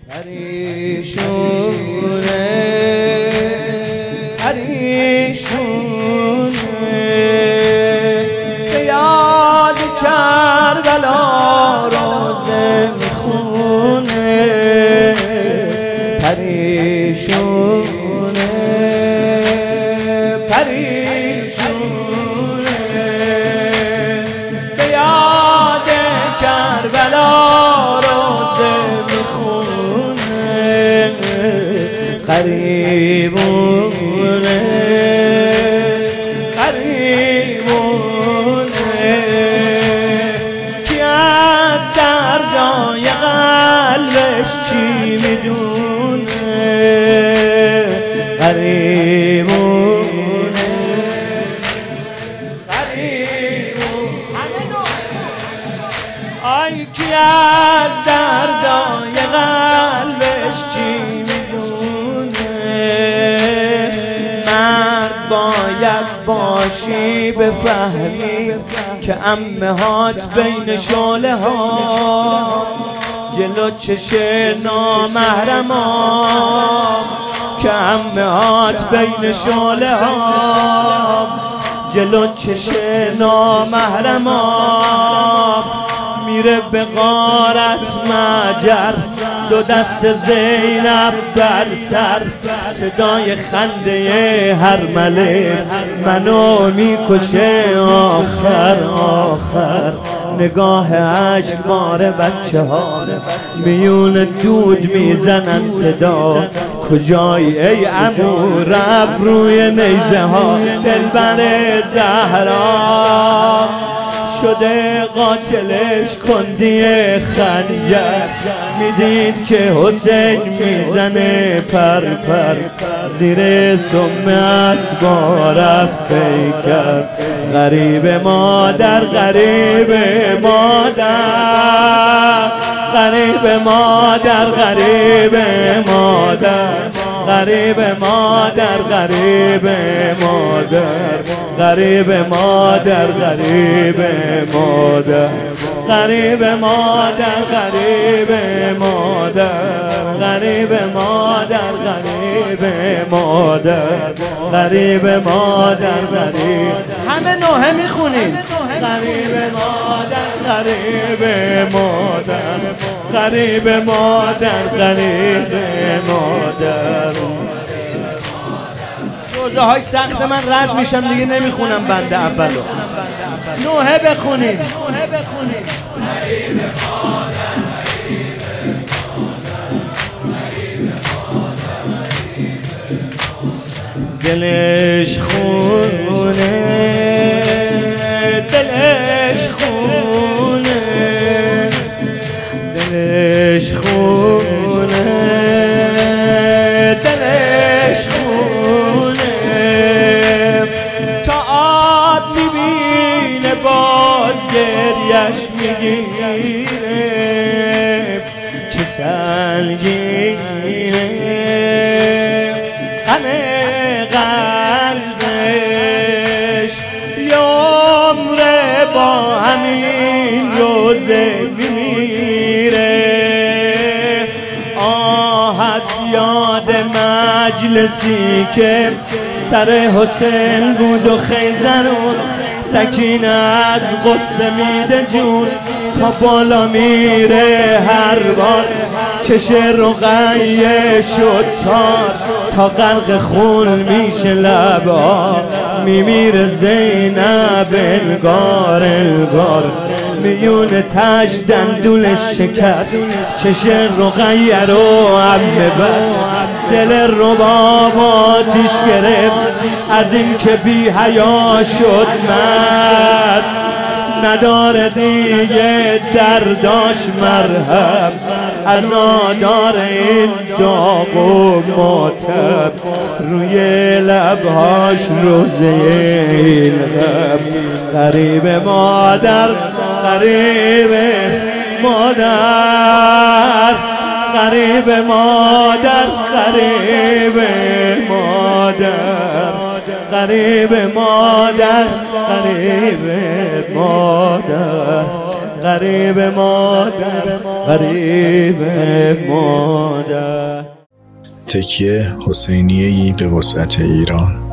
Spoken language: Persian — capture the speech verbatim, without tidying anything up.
پریشونه پریشونه به یاد کربلا روزه میخونه پریشونه پریشونه به یاد کربلا روزه میخونه غریبونه غریبونه کی از دردای قلبش چی میدونه غریبونه غریبونه آی کی از دردای قلبش چی باید باشی بفهمی که عمه هات بین شعله ها جلو چش نامحرمام که عمه هات بین شعله ها جلو چش نامحرمام میره به غارت مجر دو دست زینب بر سر صدای خنده هر مله منو میکشه آخر آخر نگاه عشقبار بچه ها میون دود میزنن صدا کجایی ای عمو رفت روی نیزه ها دلبر زهرا شده قاتلش کندی خنجر میدید که حسین میزنه پر پر زیر سم اسبا رفت پیکر غریب مادر غریب مادر غریب مادر غریب مادر غریب مادر غریب مادر غریب مادر غریب مادر غریب مادر غریب مادر غریب مادر غریب مادر غریب مادر غریب همه نوحه میخونین غریب مادر غریب مادر غریب مادر غریب مادر روزه های سخت من رد میشم دیگه نمیخونم بنده اولو نوحه بخونید دلش خونه دلش خونه دلش خونه دلش خونه تا آب میبینه باز گریش میگیره چه سنگینه غم قلبش یه عمره با همین روزه میمیره آه از یاد مجلسی که سر حسین بود و خیزرون سکینه از غصه میده جون تا بالا میره هر بار چش رقیه شد تار تا غرق خون میشه لبا میمیره زینب انگار انگار میون تش دندونش شکست چش رقیه رو عمه بد دل رباب آتیش گرفت از این که بی حیا شد مست نداره دیگه درداش مرهم عزادار این داغ و ماتب روی لبهاش روزه این غم غریب مادر غریب مادر غریب مادر غریب مادر غریب مادر غریب مادر غریب مادر غریب مادر. تکیه حسینیه‌ای به وسعت ایران.